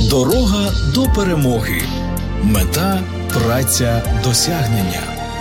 Дорога до перемоги. Мета – праця досягнення.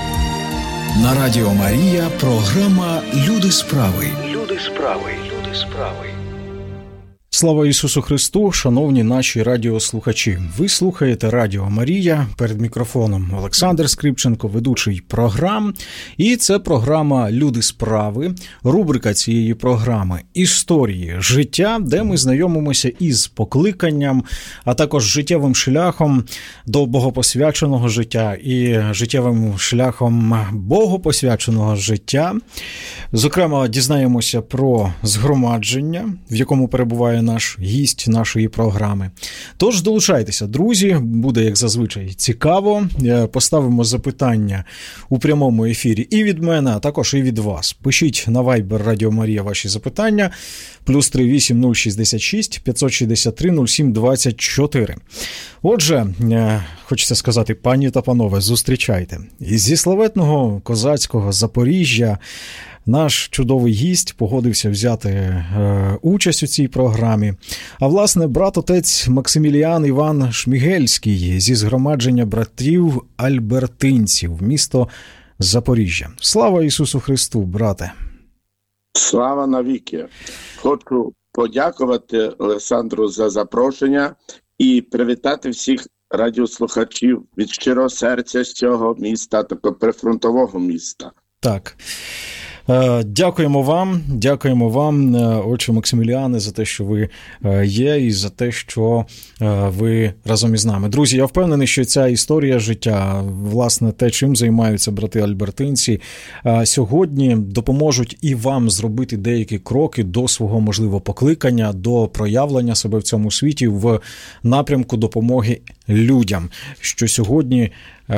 На Радіо Марія програма «Люди справи». Люди справи. Люди справи. Слава Ісусу Христу, шановні наші радіослухачі. Ви слухаєте Радіо Марія, перед мікрофоном Олександр Скрипченко, ведучий програм. І це програма «Люди справи», рубрика цієї програми «Історії життя», де ми знайомимося із покликанням, а також життєвим шляхом до богопосвяченого життя і життєвим шляхом богопосвяченого життя. Зокрема, дізнаємося про згромадження, в якому перебуває наш гість нашої програми. Тож долучайтеся, друзі, буде, як зазвичай, цікаво. Поставимо запитання у прямому ефірі і від мене, а також і від вас. Пишіть на Viber Радіо Марія ваші запитання, +38 066 563 07 24. Отже, хочеться сказати, пані та панове, зустрічайте. Зі славетного козацького Запоріжжя наш чудовий гість погодився взяти участь у цій програмі. А власне, брат-отець Максиміліан Іван Шмігельський зі згромадження братів Альбертинців, місто Запоріжжя. Слава Ісусу Христу, брате! Слава навіки! Хочу подякувати Олександру за запрошення і привітати всіх радіослухачів від щирого серця з цього міста, такого прифронтового міста. Так. Дякуємо вам, отче Максиміліане, за те, що ви є, і за те, що ви разом із нами. Друзі, я впевнений, що ця історія життя, власне, те, чим займаються брати Альбертинці, сьогодні допоможуть і вам зробити деякі кроки до свого, можливо, покликання, до проявлення себе в цьому світі в напрямку допомоги людям, що сьогодні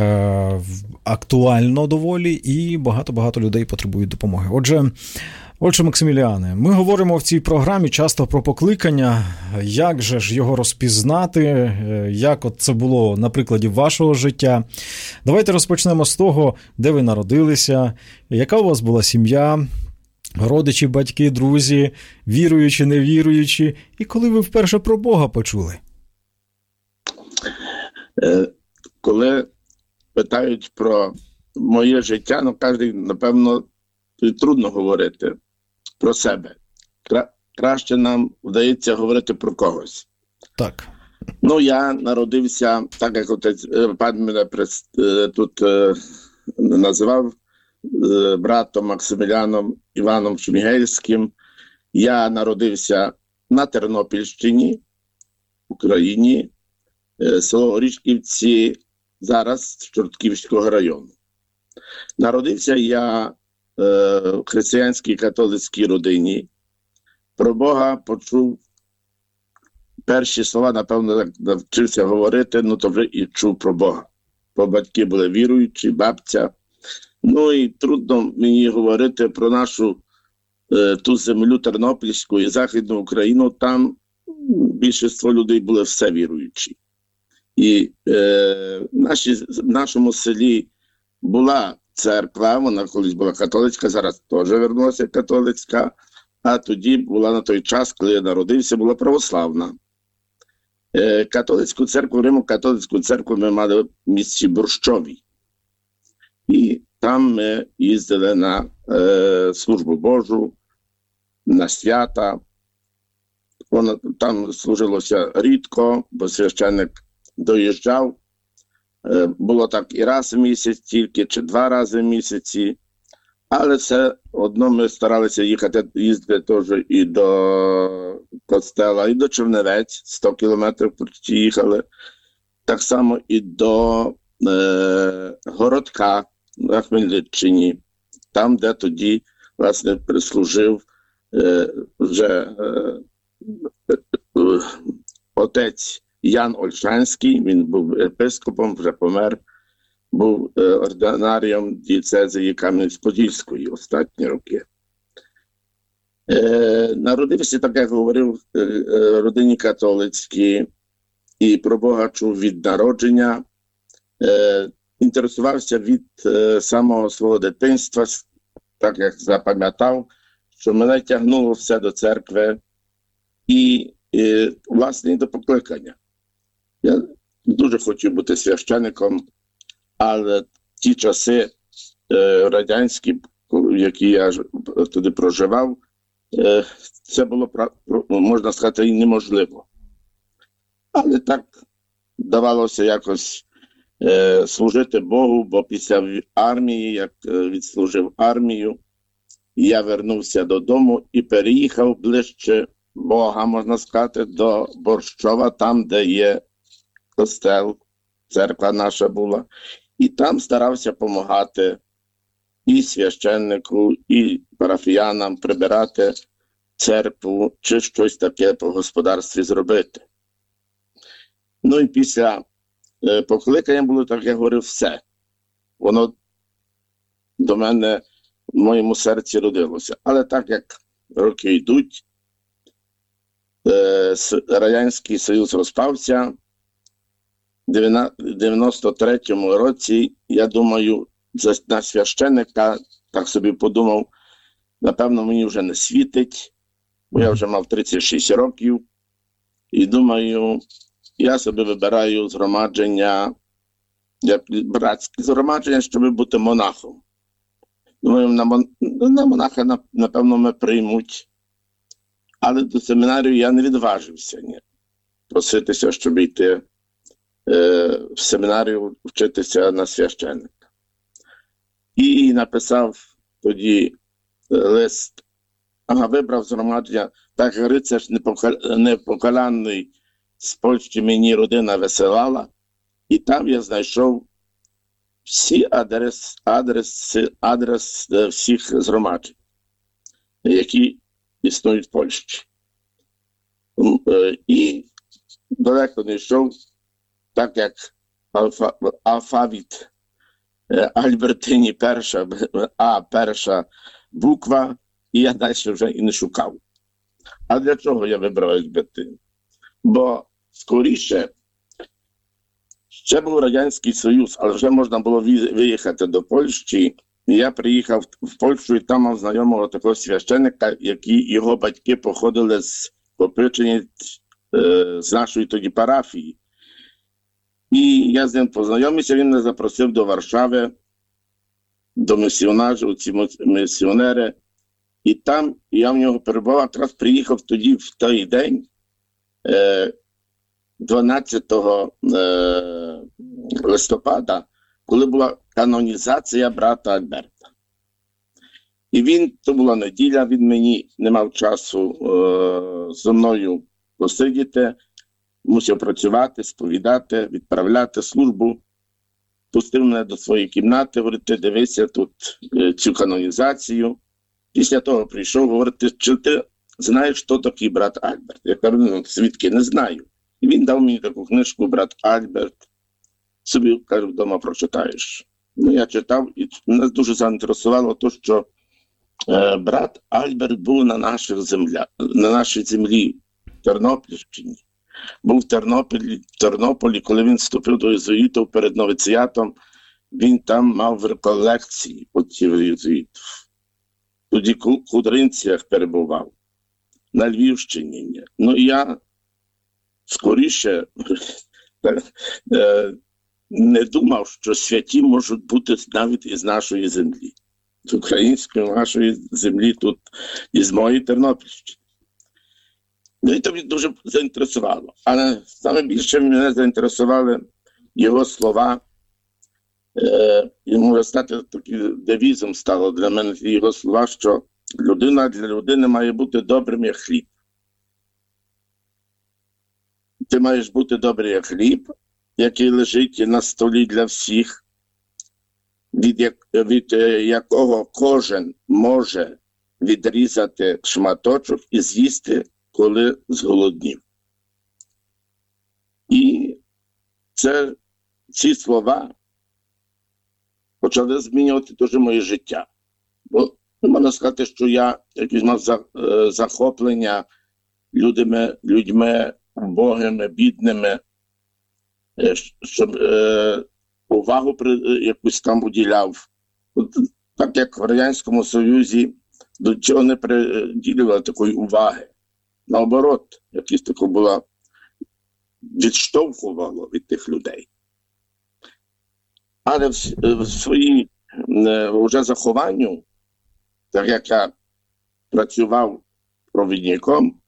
актуально доволі, і багато людей потребують допомоги. Отже, Максиміліане, ми говоримо в цій програмі часто про покликання, як же ж його розпізнати, як от це було на прикладі вашого життя. Давайте розпочнемо з того, де ви народилися, яка у вас була сім'я, родичі, батьки, друзі, віруючі, невіруючі, і коли ви вперше про Бога почули? Коли питають про моє життя, кожен, напевно, трудно говорити про себе. Краще нам вдається говорити про когось. Так. Я народився, так як отець пан мене тут називав, братом Максиміліаном Іваном Шмігельським. Я народився на Тернопільщині, в Україні, село Орішківці, зараз з Чортківського району. Народився я в християнській католицькій родині. Про Бога почув перші слова, напевно, навчився говорити, то вже і чув про Бога. Бо батьки були віруючі, бабця. І трудно мені говорити про нашу ту землю Тернопільську і Західну Україну. Там більшість людей були все віруючі. І в нашому селі була церква, вона колись була католицька, зараз теж вернулася католицька, а тоді була на той час, коли я народився, була православна. Католицьку церкву, Римо-католицьку церкву ми мали в місті Борщові. І там ми їздили на службу Божу, на свята. Там служилося рідко, бо священник доїжджав. Було так і раз в місяць тільки, чи 2 рази в місяці. Але все одно ми старалися їздити теж і до Костела, і до Чернівець, 100 кілометрів їхали. Так само і до Городка на Хмельниччині, там, де тоді, власне, прислужив вже отець Ян Ольшанський, він був єпископом, вже помер, був ординарієм дієцезії Кам'янець-Подільської останні роки. Народився, так як говорив, в родині католицькій і про Бога чув від народження. Інтересувався від самого свого дитинства, так як запам'ятав, що мене тягнуло все до церкви і власне, до покликання. Я дуже хотів бути священником, але ті часи радянські, в які я туди проживав, це було, можна сказати, і неможливо. Але так давалося якось служити Богу, бо після армії, як відслужив армію, я вернувся додому і переїхав ближче Бога, можна сказати, до Борщова, там, де є костел, церква наша була. І там старався допомагати і священнику, і парафіянам прибирати церкву, чи щось таке по господарстві зробити. Ну і після покликання було, так я говорив, все. Воно до мене в моєму серці родилося. Але так як роки йдуть, Радянський Союз розпався. В 93-му році, я думаю, на священника, так собі подумав, напевно, мені вже не світить, бо я вже мав 36 років. І думаю, я собі вибираю згромадження, братське згромадження, щоб бути монахом. Думаю, на монаха, напевно, мене приймуть. Але до семінарію я не відважився проситися, щоб йти в семінарію вчитися на священника. І написав тоді лист, вибрав згромадження, так рицар непокаляний з Польщі мені родина висилала, і там я знайшов всі адрес всіх згромаджень, які існують в Польщі. І далеко не йшов, так як алфавіт Альбертині перша буква, і я далі вже і не шукав. А для чого я вибрав Альбертину? Бо скоріше ще був Радянський Союз, але вже можна було виїхати до Польщі. Я приїхав в Польщу і там мав знайомого такого священника, які його батьки походили з Попичиниць, з нашої тоді парафії. І я з ним познайомився, він мене запросив до Варшави, до місіонажів, ці місіонери. І там я в нього перебував, якраз приїхав тоді в той день, 12 листопада, коли була канонізація брата Альберта. І то була неділя, він мені не мав часу зі мною посидіти, мусив працювати, сповідати, відправляти службу. Пустив мене до своєї кімнати, говорить, ти дивися тут цю канонізацію. Після того прийшов, говорить, чи ти знаєш, хто такий брат Альберт? Я кажу, звідки, не знаю. І він дав мені таку книжку «Брат Альберт». Собі, кажу, вдома прочитаєш. Ну, я читав, і мене дуже заінтересувало те, що брат Альберт був на нашій землі, в Тернопільщині. Був в Тернополі, коли він вступив до єзуїтів перед новиціатом, він там мав реколекції від єзуїтів. Тоді в Кудринцях перебував, на Львівщині. Ну, і я скоріше не думав, що святі можуть бути навіть із нашої землі. З української нашої землі тут, із моєї Тернопільщини. Ну і то мене дуже заінтересувало. Але саме більше мене заінтересували його слова. І може стати таким девізом стало для мене його слова, що людина для людини має бути добрим, як хліб. Ти маєш бути добрий, як хліб, який лежить на столі для всіх, від якого кожен може відрізати шматочок і з'їсти, коли зголоднів. І ці слова почали змінювати дуже моє життя. Бо можна сказати, що я якось мав захоплення людьми, убогими, бідними, щоб увагу якусь там уділяв. Так як в Радянському Союзі до чого не приділювали такої уваги. Наоборот, якась така була відштовхувало від тих людей. Але в своїй вже захованню, так як я працював провідником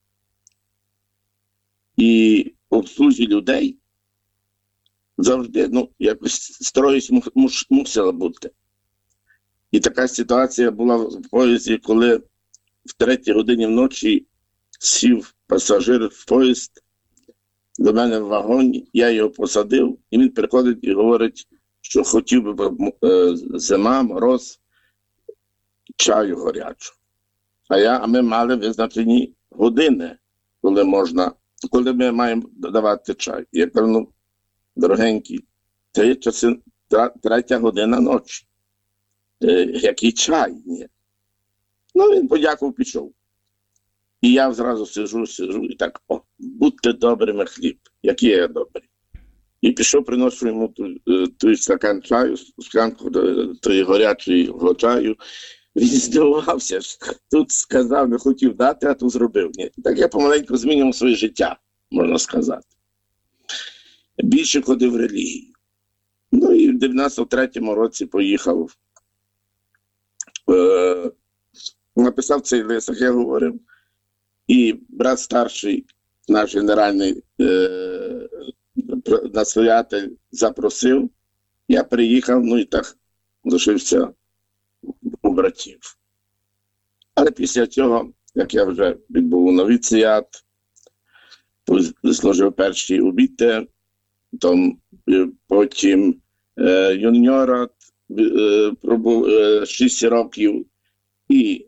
і обслужі людей, завжди, якось строгість мусила бути. І така ситуація була в поїзді, коли в 3 годині вночі сів пасажир в поїзд до мене в вагоні, я його посадив, і він приходить і говорить, що хотів би зима, мороз, чаю гарячого. А ми мали визначені години, коли ми маємо давати чай. Я кажу, дорогенький, це є часи 3 година ночі. Який чай? Ні. Він подякував, пішов. І я зразу сижу і так, будьте добрими, хліб, який я добрий. І пішов, приношу йому той стакан чаю, склянку тої гарячого чаю. Він здивувався, тут сказав, не хотів дати, а тут зробив. Ні. Так я помаленьку змінював своє життя, можна сказати. Більше ходив в релігію. І в 93-му році поїхав. Написав цей лист, як я говорив, і брат старший, наш генеральний настоятель, запросив. Я приїхав, і так лишився у братів. Але після цього, як я вже відбув новіціат, служив перші обіти, потім юніорат, пробув 6 років і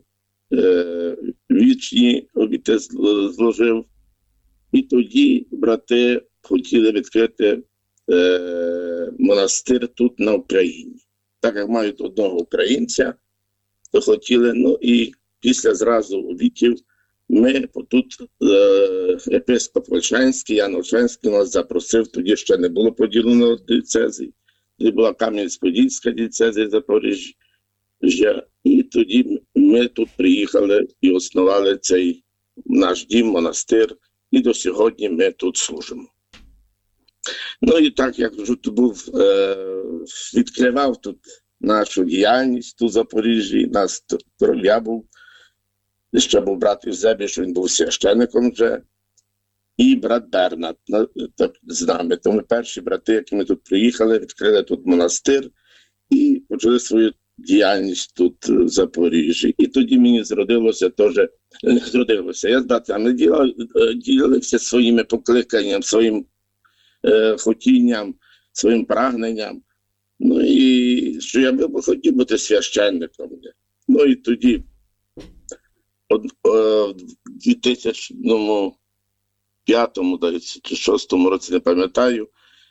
вічні обіти служив. І тоді брати хотіли відкрити монастир тут на Україні. Так як мають одного українця, то хотіли, і після зразу обітів ми тут єпископ Ольшанський, Ян Ольшанський нас запросив, тоді ще не було поділено дієцезії. Тоді була Кам'янець-Подільська дієцезія Запоріжжя. І тоді ми тут приїхали і основали цей наш дім, монастир. І до сьогодні ми тут служимо. І так, як тут був, відкривав тут нашу діяльність тут в Запоріжжі, я був, ще був брат Євзебій, що він був священником вже, і брат Бернат з нами. Тому перші брати, які ми тут приїхали, відкрили тут монастир і почали свою діяльність тут в Запоріжжі. І тоді мені зродилося. Я з братами ділився своїми покликанням, своїм хотінням, своїм прагненням. І що я би хотів бути священником. І тоді в 2005 чи 2006 році, не пам'ятаю,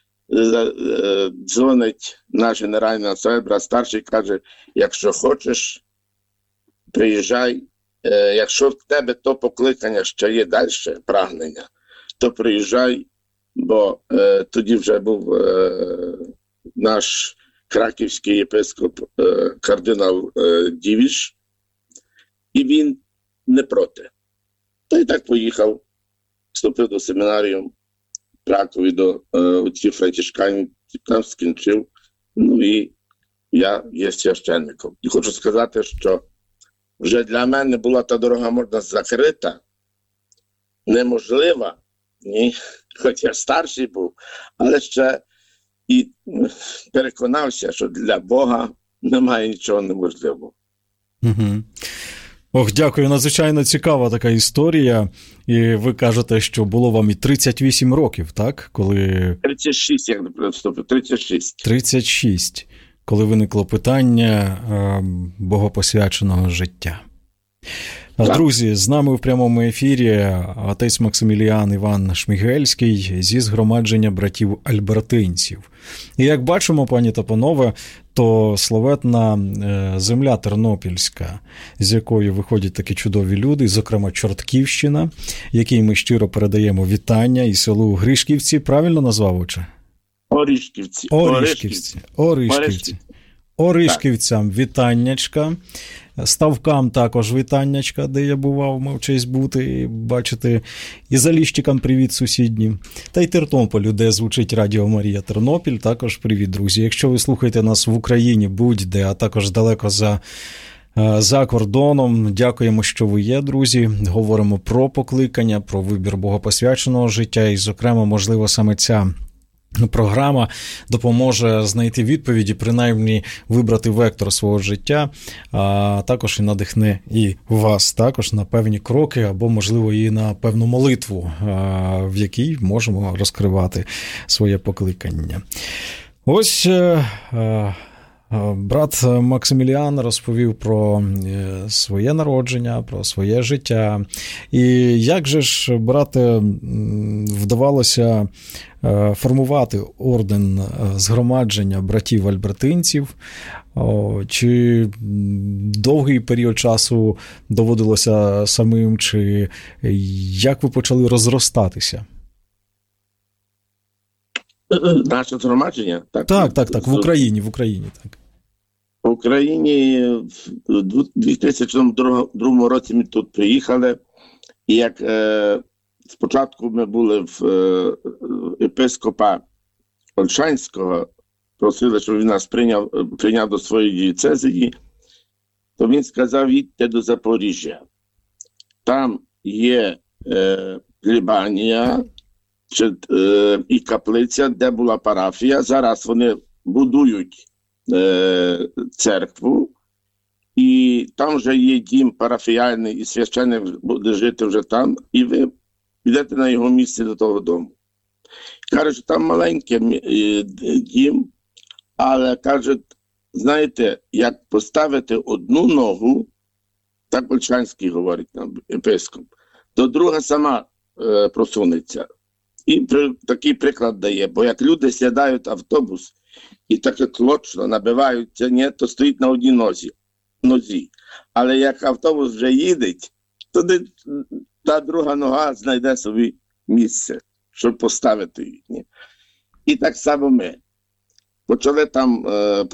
дзвонить наш генеральний настоятель, брат старший, каже, якщо хочеш, приїжджай, якщо в тебе то покликання ще є далі, прагнення, то приїжджай, бо тоді вже був наш краківський єпископ кардинал Дівіш, і він не проти. І так поїхав, вступив до семінарію в Кракові до отців францишканів, там скінчив, і я є священником. І хочу сказати, що вже для мене була та дорога, можна, закрита, неможлива, хоч я старший був, але ще і переконався, що для Бога немає нічого неможливого. Угу. Дякую, надзвичайно цікава така історія. І ви кажете, що було вам і 38 років, так? Коли... 36, як вступив, 36. 36, коли виникло питання богопосвяченого життя. Так. Друзі, з нами в прямому ефірі отець Максиміліан Іван Шмігельський зі згромадження братів альбертинців. І як бачимо, пані та панове, то славетна земля Тернопільська, з якої виходять такі чудові люди, зокрема Чортківщина, якій ми щиро передаємо вітання, і селу Гришківці, правильно назвав, отче? Оришківці. Оришківцям вітаннячка, Ставкам також вітаннячка, де я бував, мав честь бути і бачити, і Заліщикам привіт сусіднім, та й Тернополю, де звучить Радіо Марія Тернопіль, також привіт, друзі. Якщо ви слухаєте нас в Україні, будь-де, а також далеко за кордоном, дякуємо, що ви є, друзі. Говоримо про покликання, про вибір богопосвяченого життя і, зокрема, можливо, саме ця програма допоможе знайти відповіді, принаймні вибрати вектор свого життя, а також і надихне і вас також на певні кроки, або, можливо, і на певну молитву, в якій можемо розкривати своє покликання. Ось брат Максиміліан розповів про своє народження, про своє життя. І як же ж, брате, вдавалося формувати орден згромадження братів-альбертинців? Чи довгий період часу доводилося самим, чи як ви почали розростатися? Наше згромадження? Так, в Україні, так. В Україні в 2002 році ми тут приїхали, і як спочатку ми були в єпископа Ольшанського, просили, щоб він нас прийняв до своєї дієцезії, то він сказав, їдьте до Запоріжжя. Там є плебанія і каплиця, де була парафія. Зараз вони будують церкву, і там вже є дім парафіяльний, і священник буде жити вже там, і ви підете на його місце до того дому. Каже, що там маленький дім, але, каже, знаєте, як поставити одну ногу, так Ольшанський говорить нам єпископ, то друга сама просунеться. І такий приклад дає, бо як люди сідають в автобус і таке клочно набиваються, то стоїть на одній нозі. Але як автобус вже їде, то та друга нога знайде собі місце, щоб поставити її. І так само ми. Почали там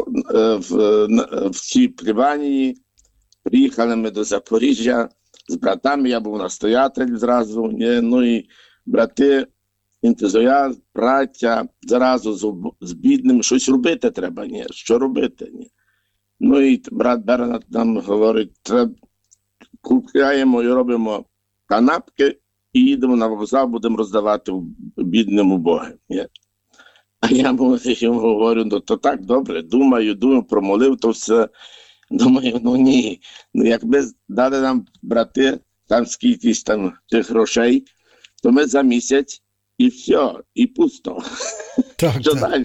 в цій плебанії, приїхали ми до Запоріжжя з братами, я був настоятель зразу, ну і брати, ентузіазм, браття, зразу з бідним, щось робити треба, що робити, Ну і брат Бернат нам говорить, купляємо і робимо канапки і їдемо на вокзал, будемо роздавати бідним убогим, А я йому говорю, то так, добре, думаю, промолив, то все, думаю, ні, якби дали нам, брати, там скількись там тих грошей, то ми за місяць і все, і пусто. Що далі,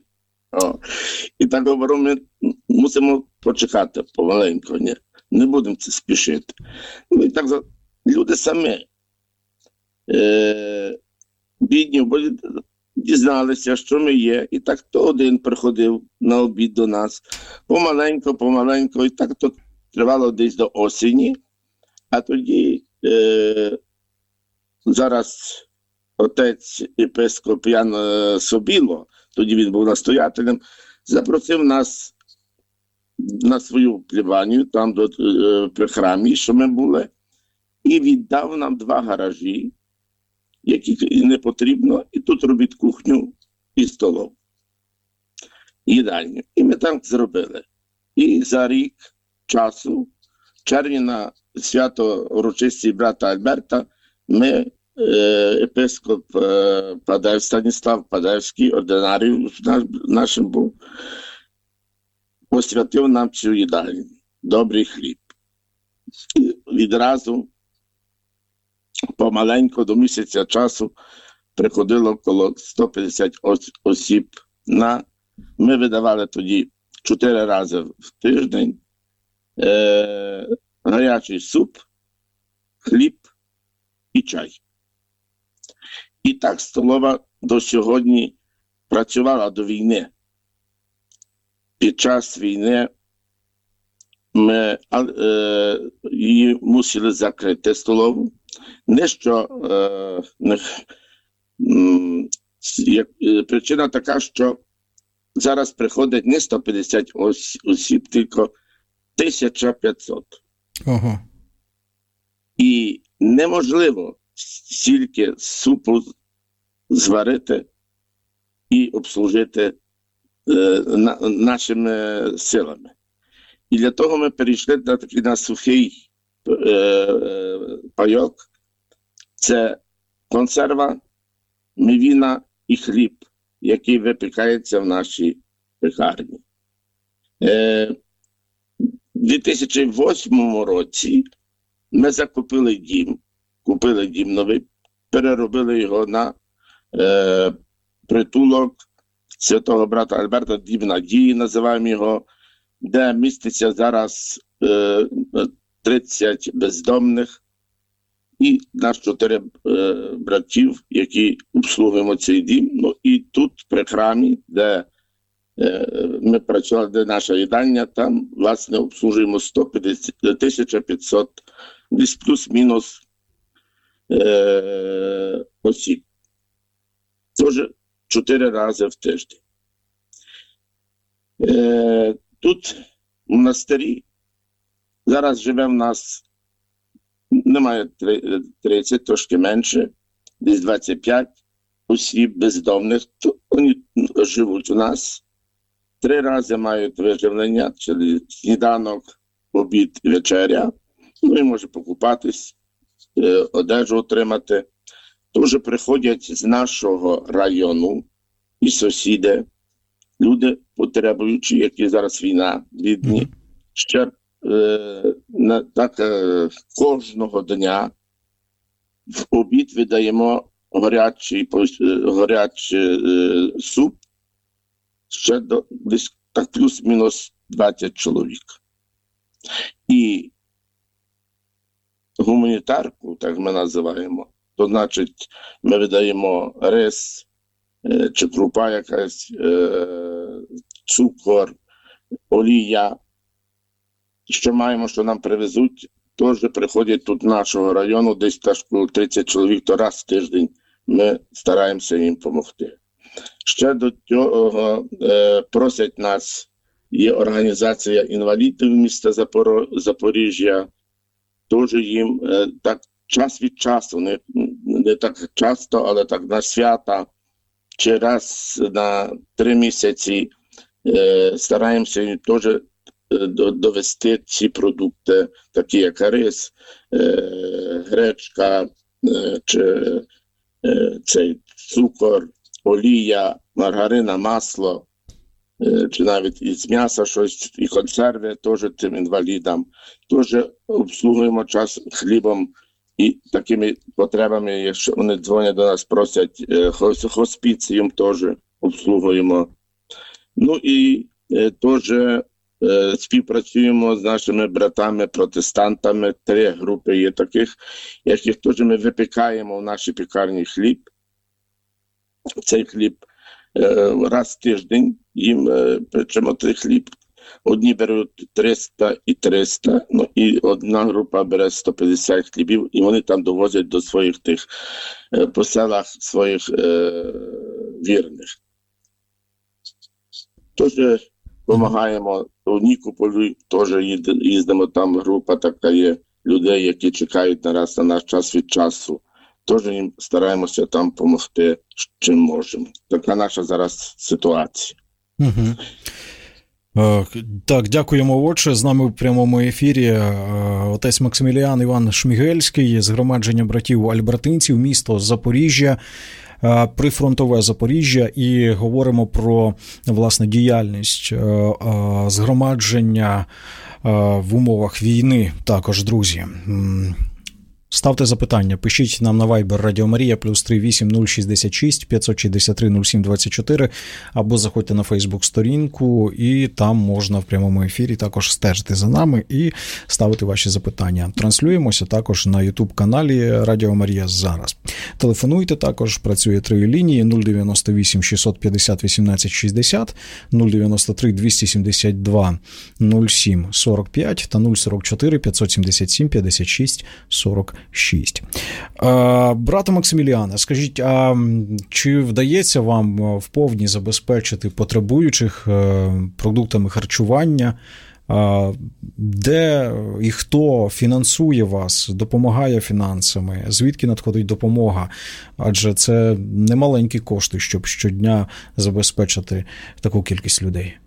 І так говорю, ми мусимо почекати помаленьку, не будемо це спішити. І так люди самі бідні, бо дізналися, що ми є, і так то один приходив на обід до нас, помаленьку, і так то тривало десь до осені, а тоді зараз отець єпископ Ян Собіло, тоді він був настоятелем, запросив нас на свою плебанію, там при храмі, що ми були, і віддав нам 2 гаражі, які не потрібно, і тут робить кухню і столову, їдальню. І ми так зробили. І за рік часу, в червні на свято урочисті брата Альберта, ми, єпископ Станіслав Падевський, ординарій нашим був, посвятив нам цю їдальню, добрий хліб. І відразу помаленьку до місяця часу приходило коло 150 осіб. Ми видавали тоді 4 рази в тиждень гарячий суп, хліб і чай. І так столова до сьогодні працювала до війни. Під час війни ми її мусили закрити столову. Причина така, що зараз приходить не 150 осіб, тільки 1500. Ага. І неможливо стільки супу зварити і обслужити нашими силами. І для того ми перейшли на сухий пайок. Це консерва, мівіна і хліб, який випікається в нашій пекарні. У 2008 році ми закупили дім, купили дім новий, переробили його на притулок святого брата Альберта, Дім Надії називаємо його, де міститься зараз 30 бездомних і нас 4 братів, які обслуговуємо цей дім. Ну і тут при храмі, де ми працювали, де наша їдальня, там, власне, обслужуємо 1500, десь плюс-мінус осіб. Тож 4 рази в тиждень. Тут в монастирі зараз живе в нас, немає 30, трошки менше, десь 25 осіб бездомних. Вони живуть у нас. 3 рази мають виживлення, czyli сніданок, обід і вечеря. Ну і може покупатись, одежу отримати. Дуже приходять з нашого району і сусіди, люди потребуючі, які зараз війна, бідні. Ще кожного дня в обід видаємо гарячий суп, ще десь так плюс-мінус 20 чоловік. І гуманітарку, так ми називаємо, то значить ми видаємо рис, чи крупа якась, цукор, олія. Що маємо, що нам привезуть, теж приходять тут нашого району, десь теж 30 чоловік, то раз в тиждень ми стараємося їм допомогти. Ще до цього просять нас, є організація інвалідів міста Запоріжжя, теж їм так час від часу, не так часто, але так на свята, чи раз на 3 місяці стараємося їм теж довести ці продукти, такі як рис, гречка, чи цей цукор, олія, маргарина, масло, чи навіть із м'яса щось, і консерви теж цим інвалідам. Теж обслугуємо час хлібом і такими потребами, якщо вони дзвонять до нас, просять, хоспіцієм теж обслугуємо. Ну і теж співпрацюємо з нашими братами-протестантами. 3 групи є таких, яких теж ми випікаємо в нашій пекарні хліб. Цей хліб раз в тиждень їм печемо цей хліб. Одні беруть 300 і 300, ну і одна група бере 150 хлібів, і вони там довозять до своїх тих по селах своїх вірних. Тож допомагаємо у Нікополі, теж їздимо, там група така є людей, які чекають на наш час від часу. Теж їм стараємося там допомогти, чим можемо. Така наша зараз ситуація. Угу. Так, дякуємо, отче. З нами в прямому ефірі отець Максиміліан Іван Шмігельський, згромадження братів альбертинців, місто Запоріжжя, прифронтове Запоріжжя, і говоримо про, власне, діяльність згромадження в умовах війни також, друзі. Ставте запитання, пишіть нам на Viber Радіо Марія +38 066 563 07 24, або заходьте на Фейсбук-сторінку, і там можна в прямому ефірі також стежити за нами і ставити ваші запитання. Транслюємося також на YouTube-каналі Радіо Марія зараз. Телефонуйте також, працює 3 лінії: 098 650 18 60, 093 272 07 45 та 044 577 56 40. 46. Брате Максиміліане, скажіть, а чи вдається вам вповні забезпечити потребуючих продуктами харчування? Де і хто фінансує вас, допомагає фінансами? Звідки надходить допомога? Адже це немаленькі кошти, щоб щодня забезпечити таку кількість людей.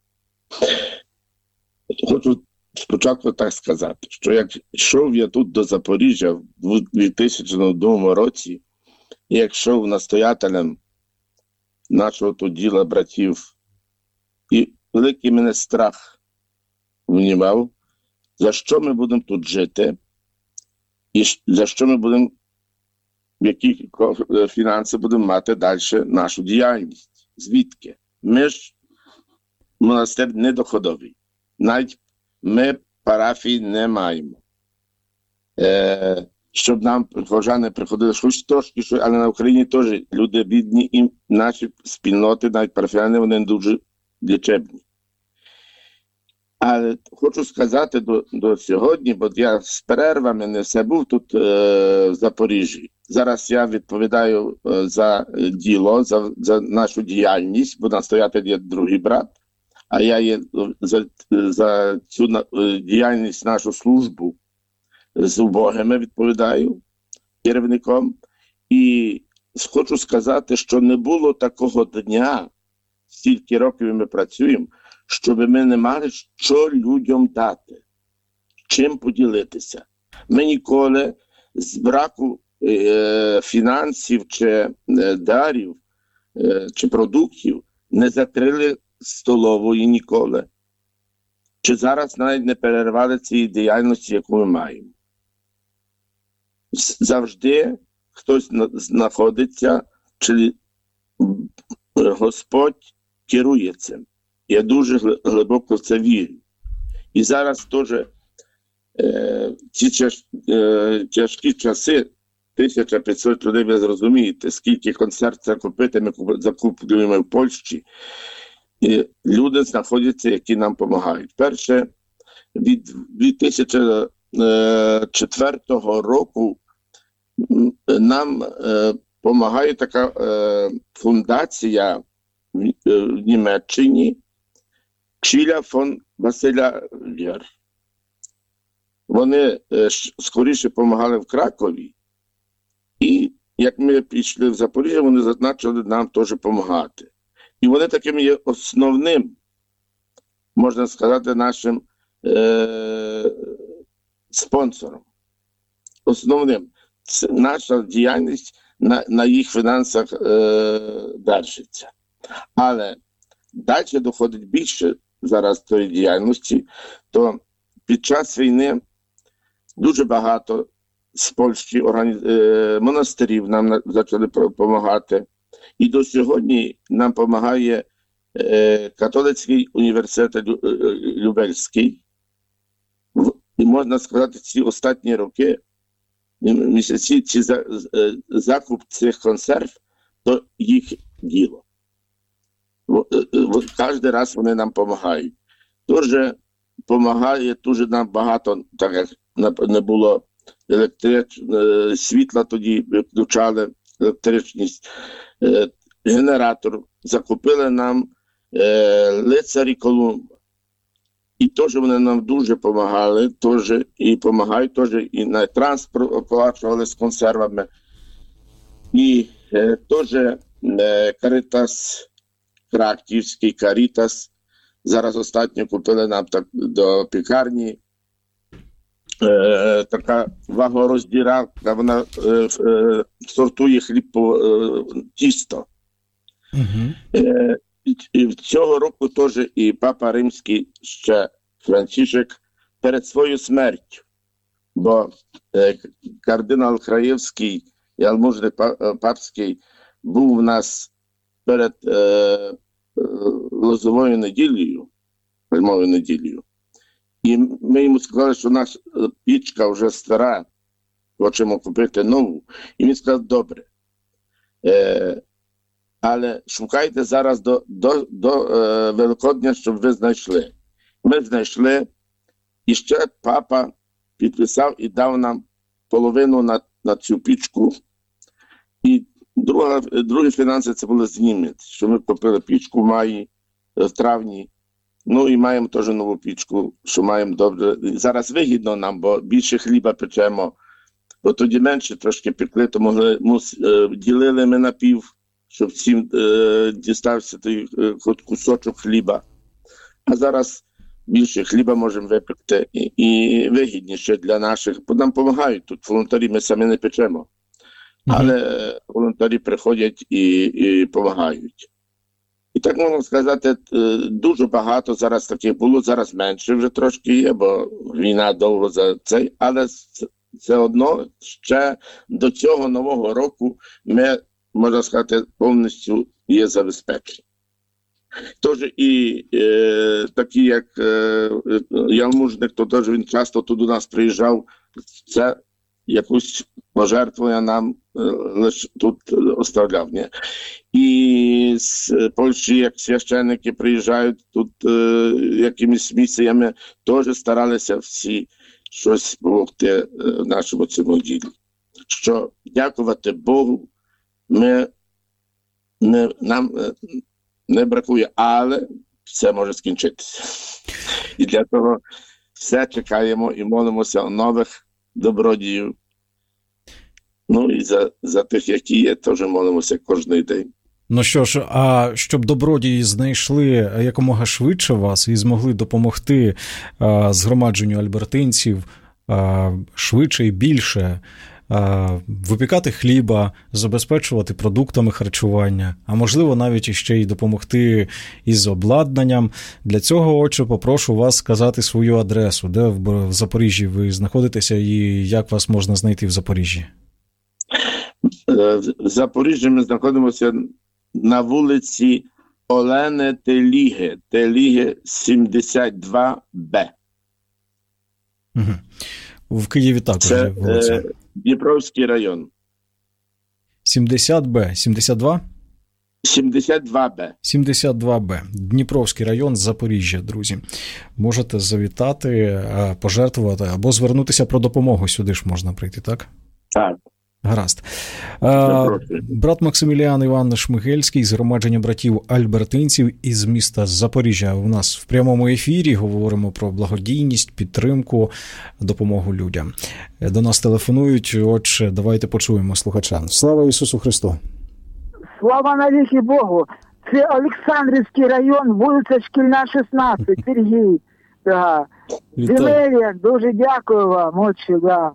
Хочу спочатку так сказати, що як йшов я тут до Запоріжжя в 2002 році, і як йшов настоятелем нашого тут діла братів, і великий мене страх внімав, за що ми будемо тут жити, і за що ми будемо, які фінанси будемо мати далі нашу діяльність. Звідки? Ми ж монастир недоходовий. Навіть ми парафії не маємо. Щоб нам прихожани приходили хоч трошки, але на Україні теж люди бідні, і наші спільноти, навіть парафіяни, вони дуже лічебні. Але хочу сказати до сьогодні, бо я з перервами не все був тут в Запоріжжі. Зараз я відповідаю за діло, за нашу діяльність, бо настоятель є другий брат, а я є за цю діяльність, нашу службу з убогими відповідаю керівником. І хочу сказати, що не було такого дня, стільки років ми працюємо, щоб ми не мали що людям дати, чим поділитися. Ми ніколи з браку фінансів чи дарів, чи продуктів не закрили столової ніколи. Чи зараз навіть не перервали цієї діяльності, яку ми маємо. Завжди хтось знаходиться, чи Господь керує цим. Я дуже глибоко в це вірю. І зараз теж ці тяжкі часи, 1500 людей, ви зрозумієте, скільки концертів купити, ми закуплюємо в Польщі. І люди знаходяться, які нам допомагають. Перше, від 2004 року нам допомагає така фундація в Німеччині Чіля фон Василя Вєр. Вони скоріше допомагали в Кракові, і як ми пішли в Запоріжжя, вони зазначили нам теж допомагати. І вони таким є основним, можна сказати, нашим спонсором. Основним. Це наша діяльність на їх фінансах держиться. Але далі доходить більше зараз тої діяльності, то під час війни дуже багато з Польщі монастирів нам почали допомагати. І до сьогодні нам допомагає католицький університет Любельський. І можна сказати, ці останні роки, місяці, ці закуп цих консерв, то їх діло. Кожен раз вони нам допомагають. Дуже допомагає, дуже нам багато, так як не було світла, тоді виключали електричність, генератор, закупили нам лицарі Колумба. І теж вони нам дуже допомагали, теж і допомагають, теж і на транспорт оплачували з консервами. І теж Карітас, Краківський Карітас, зараз останньо купили нам до пекарні така вагороздіралка, вона сортує хліб по тісто. І цього року теж і Папа Римський, ще Францішек, перед своєю смертю, бо кардинал Краєвський і Алмужний Папський був у нас перед Лозовою неділею, Пальмовою неділею. І ми йому сказали, що наша пічка вже стара, хочемо купити нову. І він сказав, добре, але шукайте зараз до Великодня, щоб ви знайшли. Ми знайшли, і ще папа підписав і дав нам половину на цю пічку. І другі фінанси це були з Німець, що ми купили пічку в маї, в травні. Ну і маємо теж нову пічку, що маємо добре. Зараз вигідно нам, бо більше хліба печемо, бо тоді менше трошки пекли, то ділили ми на пів, щоб всім дістався той кусочок хліба. А зараз більше хліба можемо випекти і вигідніше для наших, бо нам допомагають тут волонтери, ми самі не печемо. Але волонтери приходять і допомагають. І так можна сказати, дуже багато зараз таких було, зараз менше вже трошки є, бо війна довго за цей, але все одно ще до цього нового року ми, можна сказати, повністю є забезпечені. Тож і такі, як Ялмужник, то теж він часто тут до нас приїжджав, це якусь пожертвування нам лише тут оставляв. Ні? І з Польщі, як священники приїжджають тут якимись місіями, теж старалися всі щось допомогти в нашому цьому ділі. Що, дякувати Богу, нам не бракує, але все може скінчитися. І для того все чекаємо і молимося о нових добродіїв. Ну і за тих, які є, теж молимося кожен день. Ну що ж, а щоб добродії знайшли якомога швидше вас і змогли допомогти згромадженню альбертинців швидше і більше, випікати хліба, забезпечувати продуктами харчування, а можливо навіть іще й допомогти із обладнанням. Для цього, отже, попрошу вас сказати свою адресу, де в Запоріжжі ви знаходитеся і як вас можна знайти в Запоріжжі. В Запоріжжі ми знаходимося на вулиці Олени Теліги, 72Б. Угу. В Києві також. Це Дніпровський район. 70Б, 72? 72Б. 72Б. Дніпровський район, Запоріжжя, друзі. Можете завітати, пожертвувати або звернутися про допомогу. Сюди ж можна прийти, так? Так. Гаразд. Брат Максиміліан Іван Шмигельський, згромадження братів альбертинців із міста Запоріжжя. У нас в прямому ефірі говоримо про благодійність, підтримку, допомогу людям. До нас телефонують, отже, давайте почуємо слухача. Слава Ісусу Христу! Слава навіки Богу! Це Олександрівський район, вулиця Шкільна, 16, Сергій. Да. Зелевія, дуже дякую вам, отче, да.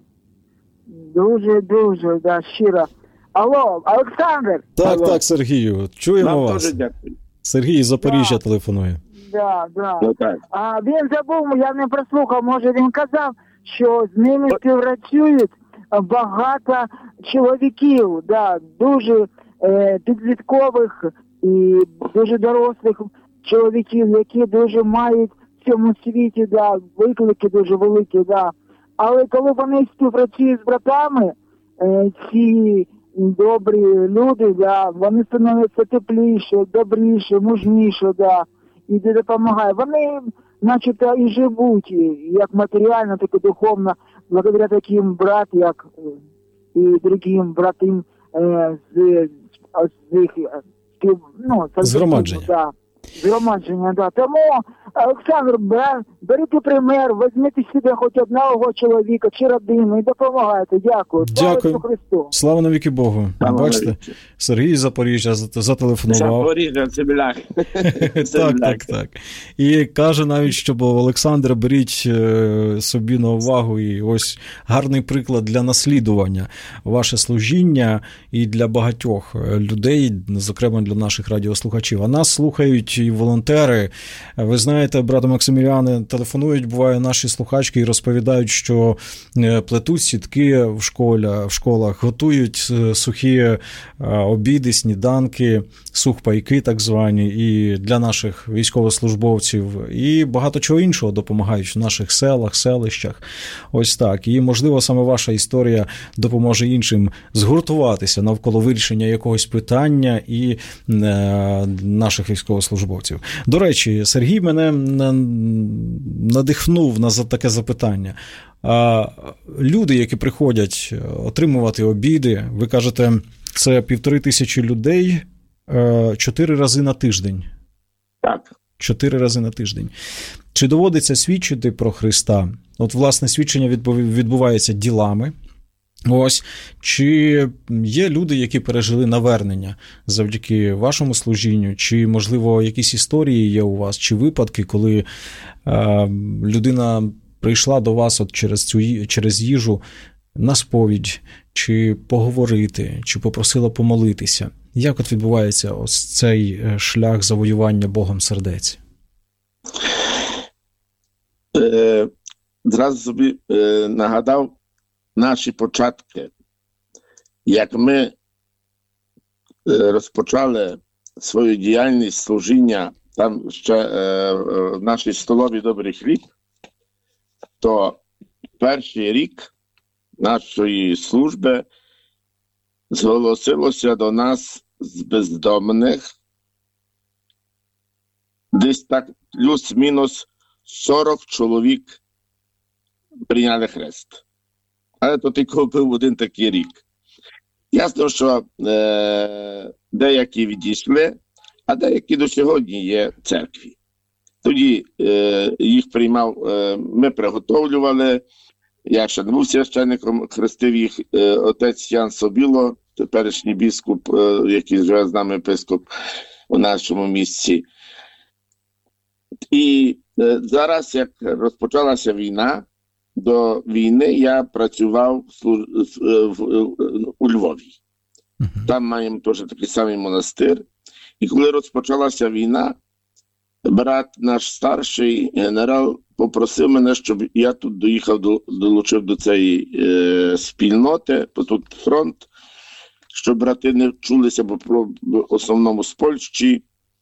Дуже, да, щиро. Алло, Олександр? Так, Алло. Так, Сергію, чуємо Нам вас. теж дякую. Сергій із Запоріжжя телефонує. Да. Ну, так. А він забув, я не прослухав, може він казав, що з ними співпрацюють багато чоловіків, да, дуже підліткових і дуже дорослих чоловіків, які дуже мають в цьому світі, да, виклики дуже великі, да. Але коли вони співпрацюють з братами, ці добрі люди, да, вони становляться тепліше, добріше, мужніше, да, і допомагають. Вони, начебто, і живуть, як матеріально, так і духовно, благодаря таким брат, як і другим братам з їх, ну, згромадження. Да. Згромадження, да. Тому, Олександр, беріть пример, візьміть собі хоч одного чоловіка чи родину і допомагайте. Дякую. Дякую. Христу. Слава навіки Богу. Бачите, Сергій із Запоріжжя зателефонував. Запоріжжя, це біляк. Так. І каже навіть, щоб Олександр, беріть собі на увагу, і ось гарний приклад для наслідування. Ваше служіння і для багатьох людей, зокрема для наших радіослухачів. А нас слухають і волонтери. Ви знаєте, брате Максиміліане, телефонують, буває, наші слухачки і розповідають, що плетуть сітки в школах, готують сухі обіди, сніданки, сухпайки так звані, і для наших військовослужбовців, і багато чого іншого допомагають в наших селах, селищах. Ось так. І, можливо, саме ваша історія допоможе іншим згуртуватися навколо вирішення якогось питання і наших військовослужбовців. До речі, Сергій мене надихнув на таке запитання. Люди, які приходять отримувати обіди, ви кажете, це 1500 людей 4 рази на тиждень. Так. 4 рази на тиждень. Чи доводиться свідчити про Христа? От, власне, свідчення відбувається ділами. Ось, чи є люди, які пережили навернення завдяки вашому служінню, чи, можливо, якісь історії є у вас, чи випадки, коли людина прийшла до вас от через їжу на сповідь, чи поговорити, чи попросила помолитися? Як от відбувається ось цей шлях завоювання Богом сердець? Зразу собі нагадав наші початки. Як ми розпочали свою діяльність служіння там ще в нашій столові «Добрий хліб», то перший рік нашої служби зголосилося до нас з бездомних десь так плюс-мінус 40 чоловік прийняли хрест. Але то тільки був один такий рік. Ясно, що деякі відійшли, а деякі до сьогодні є в церкві. Тоді їх приймав, ми приготовлювали, я ще не був священником, хрестив їх отець Ян Собіло, теперішній біскуп, який живе з нами епископ у нашому місці. І зараз, як розпочалася війна, до війни я працював у Львові. Там маємо теж такий самий монастир. І коли розпочалася війна, брат наш старший генерал попросив мене, щоб я тут долучив до цієї спільноти, бо тут фронт, щоб брати не чулися, бо в основному з Польщі,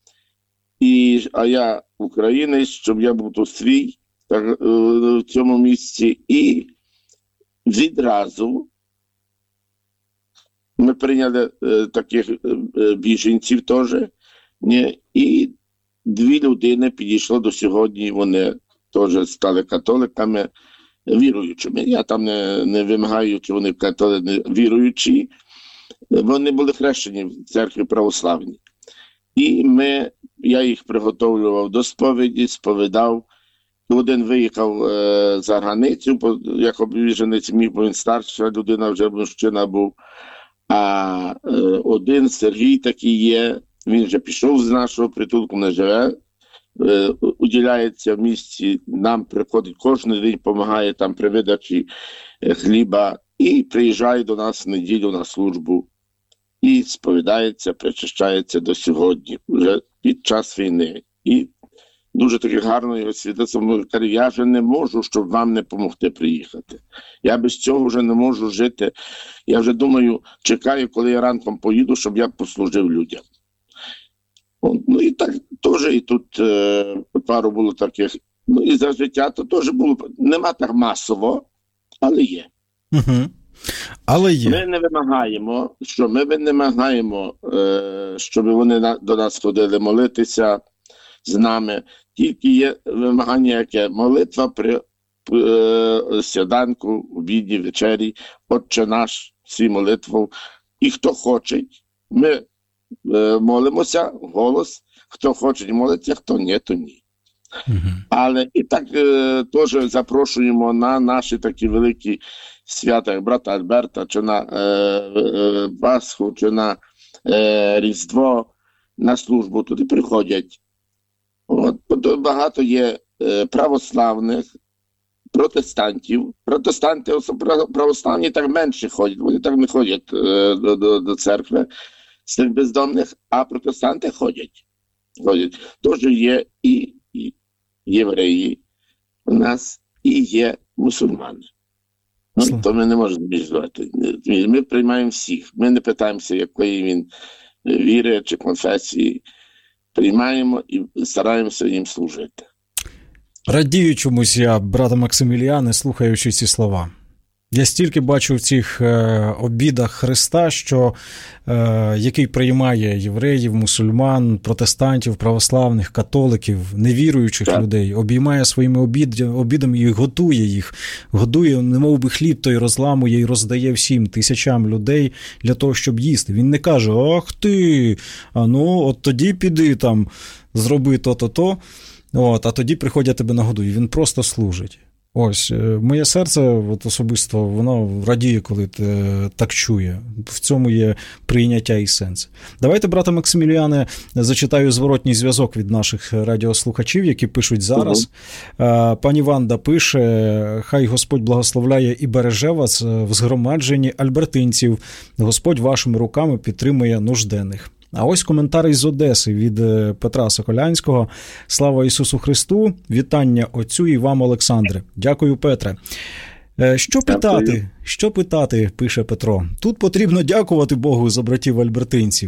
а я українець, щоб я був тут свій в цьому місці. І відразу ми прийняли таких біженців теж, і 2 людини підійшло до сьогодні, вони теж стали католиками, віруючими. Я там не вимагаю, чи вони віруючі. Вони були хрещені в церкві православній. І я їх приготовлював до сповіді, сповідав. Один виїхав за границю, як біженець міг, бо він старша людина, вже мужчина був. А один, Сергій такий є, він вже пішов з нашого притулку, не живе, уділяється в місті, нам приходить кожен день, допомагає там при видачі хліба і приїжджає до нас в неділю на службу і сповідається, причащається до сьогодні, вже під час війни. І дуже таке гарно його свідоцтво. Каже, я вже не можу, щоб вам не допомогти приїхати. Я без цього вже не можу жити. Я вже думаю, чекаю, коли я ранком поїду, щоб я послужив людям. Ну і так теж і тут пару було таких. Ну і за життя то теж було, нема так масово, але є. Угу. Але є. Ми не вимагаємо, щоб вони до нас ходили молитися з нами. Тільки є вимагання, яке молитва при сніданку, обіді, вечері, Отче наш, всі молитву. І хто хоче, ми молимося, голос, хто хоче молитися, хто ні, то ні. Але і так теж запрошуємо на наші такі великі свята, як брата Альберта, чи на Пасху, чи на Різдво, на службу. Туди приходять. Багато є православних, протестантів. Протестанти, православні так менше ходять, вони так не ходять до церкви з тих бездомних, а протестанти ходять. Тож є і євреї у нас, і є мусульмани. То ми не можемо зміжувати. Ми приймаємо всіх. Ми не питаємося, якої він віри чи конфесії. Приймаємо і стараємося їм служити. Радію чомусь я, брата Максиміліане, слухаючи ці слова. Я стільки бачу в цих обідах Христа, що який приймає євреїв, мусульман, протестантів, православних, католиків, невіруючих людей, обіймає своїми обідами і готує їх. Годує, немов би хліб той розламує і роздає всім тисячам людей для того, щоб їсти. Він не каже: ах ти, от тоді піди там, зроби то-то-то, а тоді приходять тебе нагодує. Він просто служить. Ось, моє серце особисто, воно радіє, коли так чує. В цьому є прийняття і сенс. Давайте, брате Максиміліане, зачитаю зворотній зв'язок від наших радіослухачів, які пишуть зараз. Пані Ванда пише: «Хай Господь благословляє і береже вас в згромадженні альбертинців. Господь вашими руками підтримує нужденних». А ось коментар із Одеси від Петра Соколянського. «Слава Ісусу Христу! Вітання Отцю і вам, Олександре». Дякую, Петре. Що питати, пише Петро. Тут потрібно дякувати Богу за братів-альбертинців.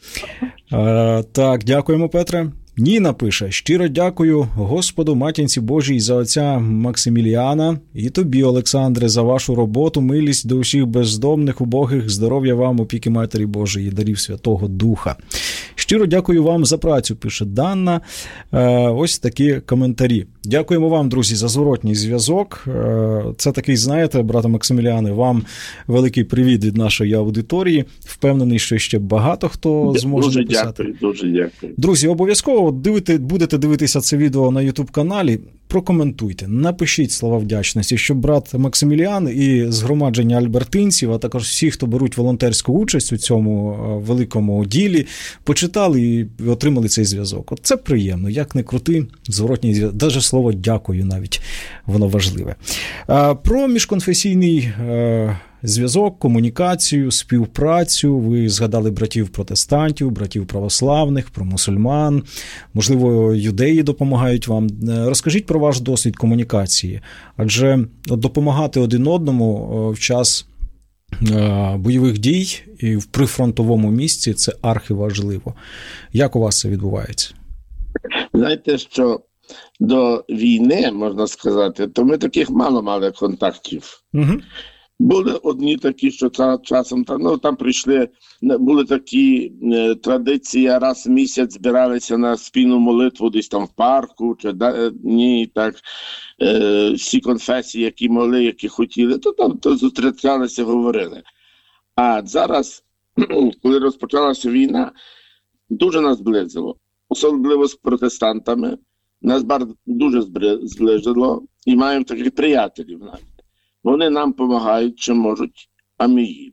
Так, дякуємо, Петре. Ніна пише: «Щиро дякую Господу, матінці Божій, за отця Максиміліана і тобі, Олександре, за вашу роботу, милість до усіх бездомних, убогих, здоров'я вам, опіки Матері Божої, дарів Святого Духа». Щиро дякую вам за працю, пише Данна. Ось такі коментарі. Дякуємо вам, друзі, за зворотній зв'язок. Це такий, знаєте, брате Максиміліане, вам великий привіт від нашої аудиторії. Впевнений, що ще багато хто зможе написати. Дуже дякую. Друзі, обов'язково будете дивитися це відео на YouTube-каналі, прокоментуйте, напишіть слова вдячності, щоб брат Максиміліан і згромадження альбертинців, а також всі, хто беруть волонтерську участь у цьому великому ділі, почитали і отримали цей зв'язок. От це приємно, як не крути, зворотній зв'язок, навіть слово «дякую» навіть, воно важливе. Про міжконфесійний зв'язок, комунікацію, співпрацю. Ви згадали братів-протестантів, братів православних, про мусульман. Можливо, юдеї допомагають вам. Розкажіть про ваш досвід комунікації. Адже допомагати один одному в час бойових дій і в прифронтовому місці – це архиважливо. Як у вас це відбувається? Знаєте, що до війни, можна сказати, то ми таких мало мали контактів. Угу. Були одні такі, що часом там прийшли, були такі традиції, раз в місяць збиралися на спільну молитву десь там в парку, чи так, всі конфесії, які могли, які хотіли, то там зустрічалися, говорили. А зараз, коли розпочалася війна, дуже нас зблизило, особливо з протестантами, нас дуже зближило і маємо таких приятелів навіть. Вони нам допомагають, чим можуть, а ми їм.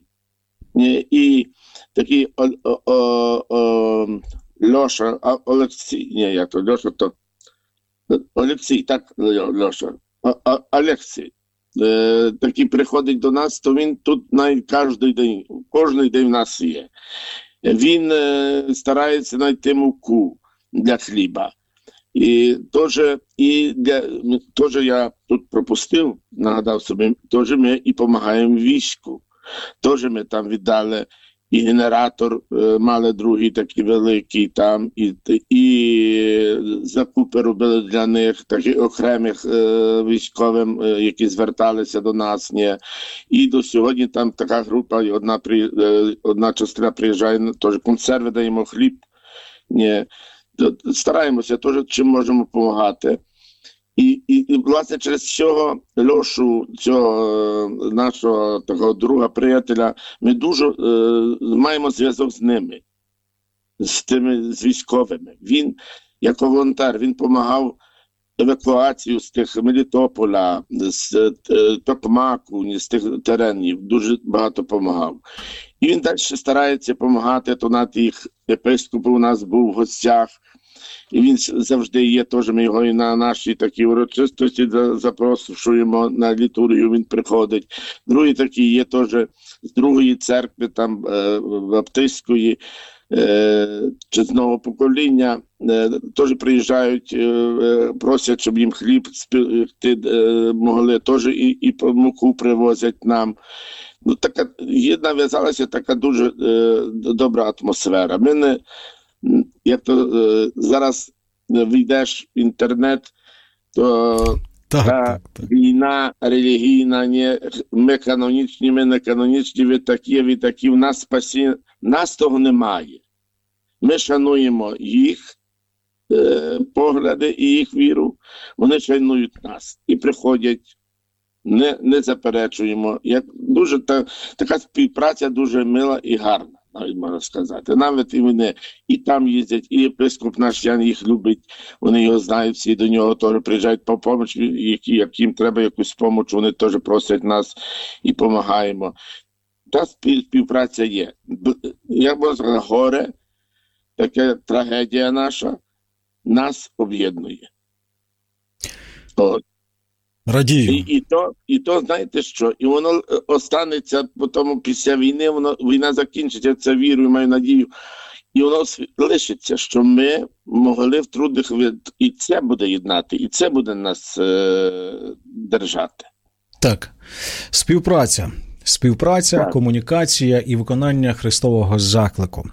І такий Льоша, Олексій, Олексій, такий приходить до нас, то він тут кожен день в нас є. Він старається знайти муку для хліба. І теж я тут пропустив, нагадав собі, теж ми і допомагаємо війську. Теж ми там віддали і генератор, мали другий такий великий там, і закупи робили для них, таких окремих військовим, які зверталися до нас. І до сьогодні там така група, і одна частина приїжджає, теж консерви даємо, хліб. Стараємося теж, чим можемо допомагати. І власне, через цього Льошу, цього нашого такого друга, приятеля, ми дуже маємо зв'язок з ними, з військовими. Він, як волонтер, він допомагав евакуацію з тих Мелітополя, з Токмаку, з тих теренів, дуже багато допомагав. І він далі старається допомагати, то навіть їх єпископ у нас був в гостях, і він завжди є, теж ми його і на нашій такій урочистості запрошуємо на літургію, він приходить. Другий такий є теж з другої церкви, там баптистської, чи з нового покоління, теж приїжджають, просять, щоб їм хліб спекти могли, теж і муку привозять нам. Така, нав'язалася така дуже добра атмосфера. Ми як то зараз війдеш в інтернет, то Так. Війна релігійна, ми канонічні, ми не канонічні, ви такі, в нас спасіння. Нас того немає. Ми шануємо їх погляди і їх віру, вони шанують нас і приходять, не заперечуємо. Така співпраця дуже мила і гарна, навіть можна сказати. Навіть і вони і там їздять, і єпископ наш Ян їх любить, вони його знають, всі до нього теж приїжджають по допомогу, як їм треба якусь допомогу, вони теж просять нас і допомагаємо. Та співпраця є. Як можна сказати, горе, така трагедія наша, нас об'єднує. Радію. І то, знаєте що, і воно останеться, потім після війни, війна закінчиться, це віру і маю надію, і воно лишиться, що ми могли в трудних, і це буде єднати, і це буде нас держати. Так, співпраця, так. Комунікація і виконання Христового заклику.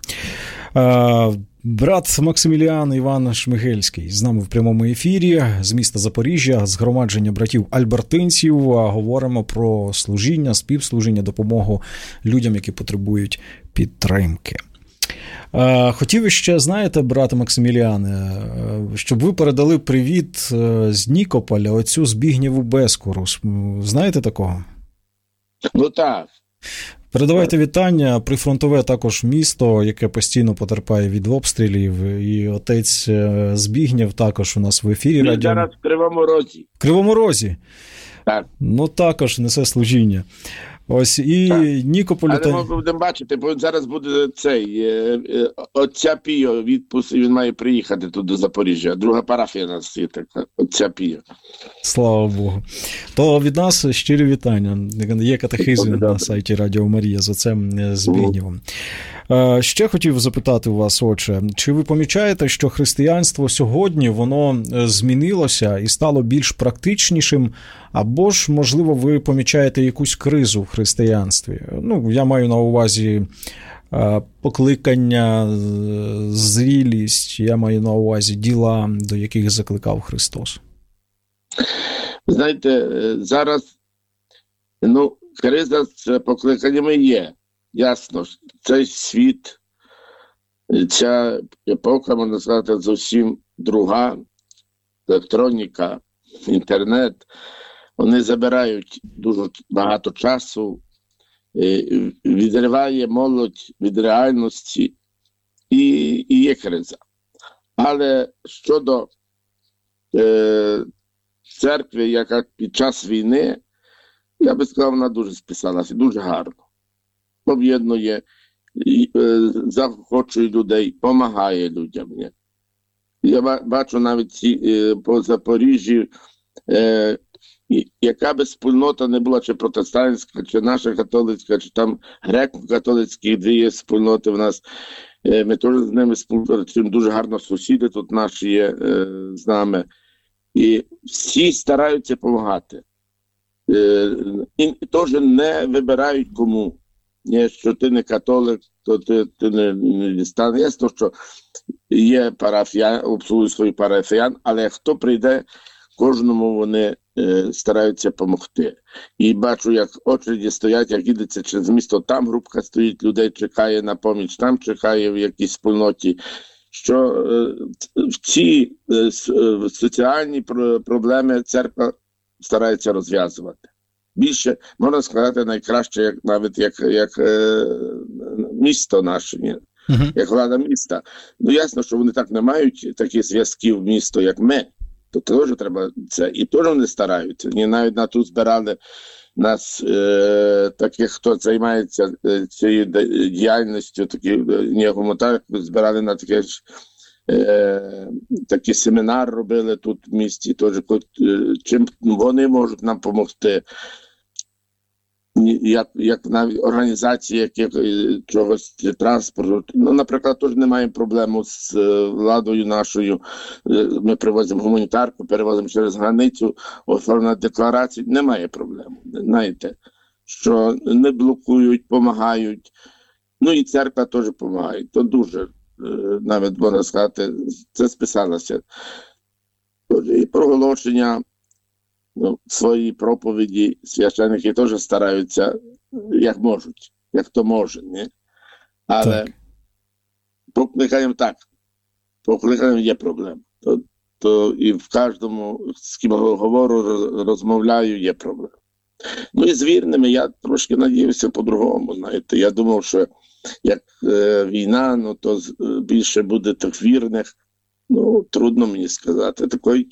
Брат Максиміліан Іван Шмигельський з нами в прямому ефірі з міста Запоріжжя, згромадження братів альбертинців. Говоримо про служіння, співслужіння, допомогу людям, які потребують підтримки. Хотів ще, знаєте, брате Максиміліане, щоб ви передали привіт з Нікополя отцю Збігнєву Бескуру. Знаєте такого? Ну так. Передавайте вітання. Прифронтове також місто, яке постійно потерпає від обстрілів. І отець Збігнєв також у нас в ефірі. Він зараз в Кривому Розі. В Кривому Розі? Так. Ну також несе служіння. Ось і так. Нікополь. Але ми будемо бачити, бо зараз буде отця Піо відпуск, і він має приїхати тут до Запоріжжя. Друга парафія нас є така, отця Піо. Слава Богу. То від нас щирі вітання. Є катехизм на сайті Радіо Марія з отцем Збігнєвим. Ще хотів запитати у вас, отче, чи ви помічаєте, що християнство сьогодні, воно змінилося і стало більш практичнішим, або ж, можливо, ви помічаєте якусь кризу в християнстві? Ну, я маю на увазі покликання, зрілість, я маю на увазі діла, до яких закликав Христос. Знаєте, зараз криза з покликаннями є. Ясно, цей світ, ця епоха, можна сказати, зовсім друга, електроніка, інтернет, вони забирають дуже багато часу, відриває молодь від реальності і є криза. Але щодо церкви, яка під час війни, я би сказав, вона дуже списалася, дуже гарно. Об'єднує, захочує людей, допомагає людям. Я бачу навіть по Запоріжжі, яка би спільнота не була, чи протестантська, чи наша католицька, чи там греко-католицькі, дві є спільноти в нас. Ми теж з ними співпрацюємо, дуже гарно сусіди тут наші є з нами. І всі стараються допомагати. І теж не вибирають кому. Що ти не католик, то ти не стане. Ясно, що є парафіян, обслуговують свої парафіян, але хто прийде, кожному вони стараються допомогти. І бачу, як очереді стоять, як їдеться через місто, там групка стоїть, людей чекає на поміч, там чекає в якійсь спільноті. Що в ці соціальні проблеми церква старається розв'язувати. Більше, можна сказати, найкраще, навіть як місто наше, як влада міста. Ну, ясно, що вони так не мають таких зв'язків місто, як ми. То теж треба це. І теж вони стараються. Вони навіть на ту збирали нас, таких, хто займається цією діяльністю, збирали на таке ж такий семінар робили тут в місті, теж, чим вони можуть нам допомогти. Як навіть організації чогось транспорту. Ну, наприклад, теж не маємо проблему з владою нашою. Ми привозимо гуманітарку, перевозимо через границю, оформлена декларацію. Немає проблем. Знаєте, що не блокують, допомагають. Ну і церква теж допомагає. То дуже, навіть можна сказати, це списалося. І проголошення в своїй проповіді священники теж стараються, як можуть, як то може, не? Але покликанням є проблема. То і в кожному, з ким говорю, розмовляю, є проблема. Ну і з вірними я трошки надіявся по-другому, знаєте. Я думав, що як війна, то більше буде тих вірних. Ну, трудно мені сказати. Такий,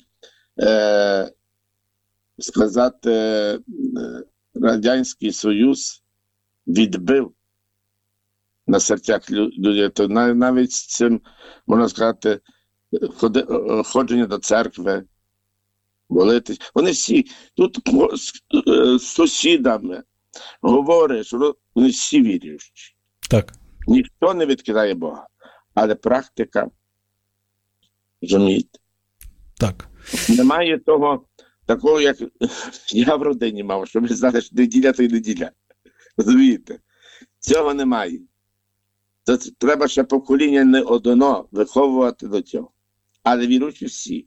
Радянський Союз відбив на серцях людей. То навіть з цим, можна сказати, ходження до церкви, молитись. Вони всі тут з сусідами говорять, що вони всі віруючі. Так. Ніхто не відкидає Бога. Але практика, розумієте? Так. Немає такого, як я в родині мав, що ви знали, що неділя то й неділя. Розумієте? Цього немає. Це треба ще покоління не одно виховувати до цього. Але віруючі всі.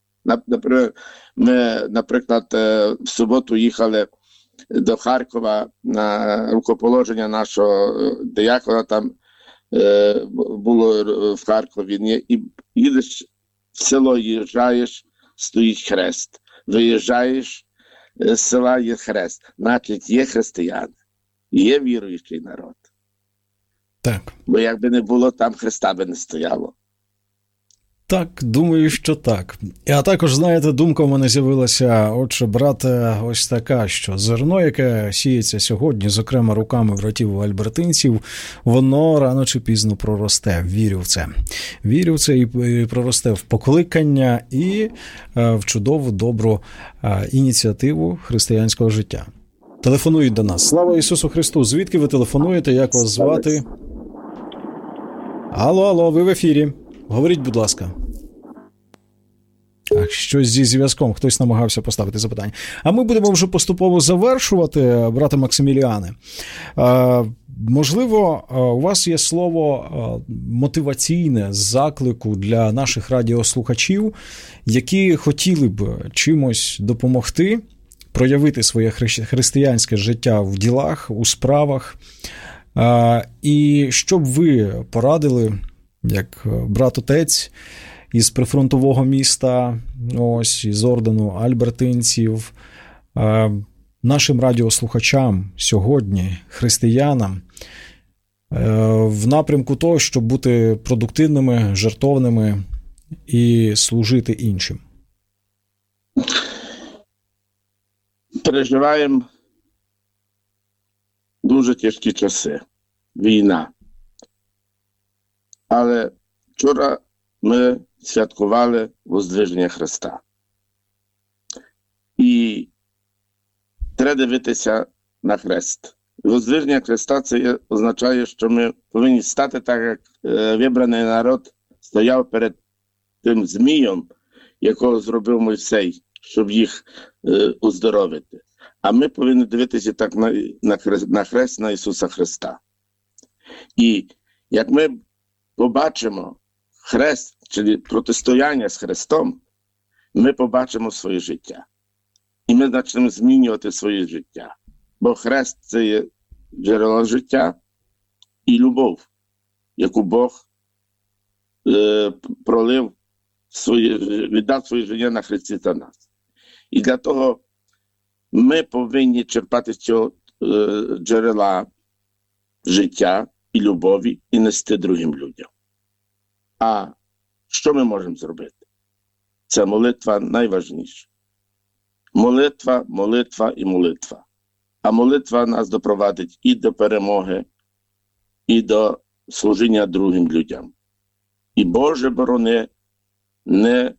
Ми, наприклад, в суботу їхали до Харкова на рукоположення нашого диякона, там було в Харкові. І їдеш в село, їжджаєш, стоїть хрест. Виїжджаєш з села, є хрест. Значить, є християни, є віруючий народ. Так. Бо якби не було, там хреста би не стояло. Так, думаю, що так. А також, знаєте, думка в мене з'явилася, отже, брате, ось така, що зерно, яке сіється сьогодні, зокрема руками братів альбертинців, воно рано чи пізно проросте. Вірю в це. Вірю в це і проросте в покликання і в чудову, добру ініціативу християнського життя. Телефонують до нас. Слава Ісусу Христу! Звідки ви телефонуєте? Як вас звати? Алло, ви в ефірі. Говоріть, будь ласка. Щось зі зв'язком, хтось намагався поставити запитання. А ми будемо вже поступово завершувати, брате Максиміліане. Можливо, у вас є слово мотиваційне з заклику для наших радіослухачів, які хотіли б чимось допомогти, проявити своє християнське життя в ділах, у справах. І що б ви порадили, як брат-отець із прифронтового міста, ось, із ордену альбертинців, нашим радіослухачам сьогодні, християнам, в напрямку того, щоб бути продуктивними, жертовними і служити іншим? Переживаємо дуже тяжкі часи. Війна. Але вчора ми святкували Воздвиження Христа. І треба дивитися на хрест. Воздвиження Христа – це означає, що ми повинні стати так, як вибраний народ стояв перед тим змієм, якого зробив Мойсей, щоб їх оздоровити. А ми повинні дивитися так на хрест, на Ісуса Христа. І як ми побачимо хрест, чи протистояння з Христом, ми побачимо своє життя. І ми почнемо змінювати своє життя. Бо хрест – це є джерело життя і любов, яку Бог пролив, віддав своє життя на хресті за нас. І для того ми повинні черпати з цього джерела життя і любові і нести другим людям. А що ми можемо зробити? Це молитва найважніша. Молитва, молитва і молитва. А молитва нас допровадить і до перемоги, і до служіння другим людям. І Боже борони не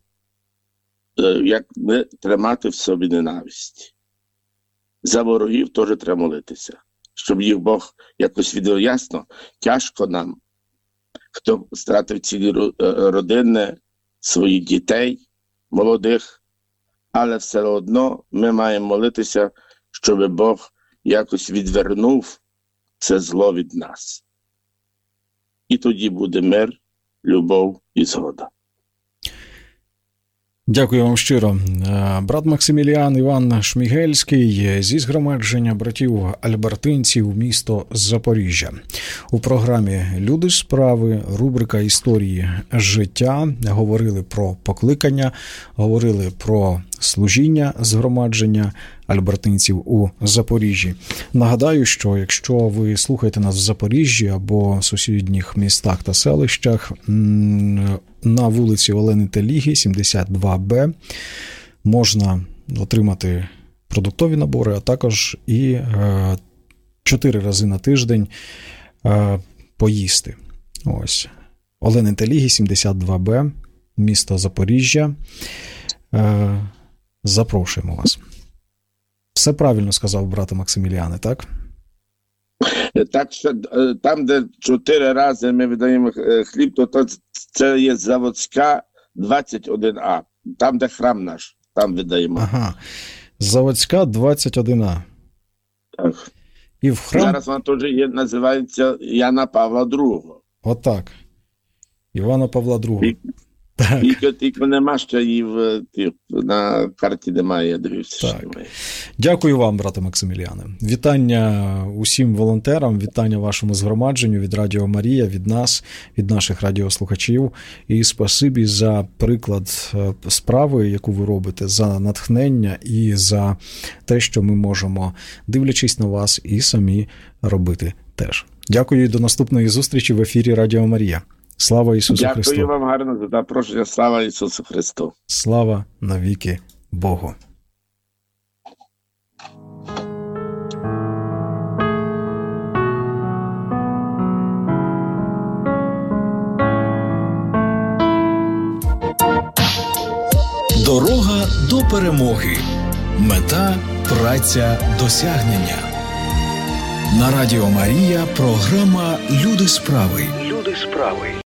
тримати в собі ненависть. За ворогів теж треба молитися, щоб їх Бог якось віддав. Ясно, тяжко нам, хто стратив цілі родини, своїх дітей, молодих, але все одно ми маємо молитися, щоб Бог якось відвернув це зло від нас. І тоді буде мир, любов і згода. Дякую вам щиро. Брат Максиміліан Іван Шмігельський зі згромадження братів альбертинців, місто Запоріжжя. У програмі «Люди справи», рубрика «Історії життя». Говорили про покликання, говорили про служіння згромадження альбертинців у Запоріжжі. Нагадаю, що якщо ви слухаєте нас в Запоріжжі або сусідніх містах та селищах, на вулиці Олени Теліги, 72Б, можна отримати продуктові набори, а також і 4 рази на тиждень поїсти. Ось. Олени Теліги, 72Б, місто Запоріжжя. Запрошуємо вас. Все правильно сказав брат Максиміліане, так? Так що там, де 4 рази ми видаємо хліб, то це є Заводська 21А. Там, де храм наш, там видаємо. Ага. Заводська 21А. Так. І в храм... Зараз вона теж є, називається Яна Павла II. Отак. Івана Павла II. Так. Тільки нема ще її на карті, немає. Так. Дякую вам, брате Максиміліане. Вітання усім волонтерам, вітання вашому згромадженню від Радіо Марія, від нас, від наших радіослухачів. І спасибі за приклад справи, яку ви робите, за натхнення і за те, що ми можемо, дивлячись на вас, і самі робити теж. Дякую і до наступної зустрічі в ефірі Радіо Марія. Слава Ісусу Христу! Дякую вам гарно за запрошення. Слава Ісусу Христу! Слава навіки Богу! Дорога до перемоги. Мета – праця досягнення. На Радіо Марія програма «Люди справи».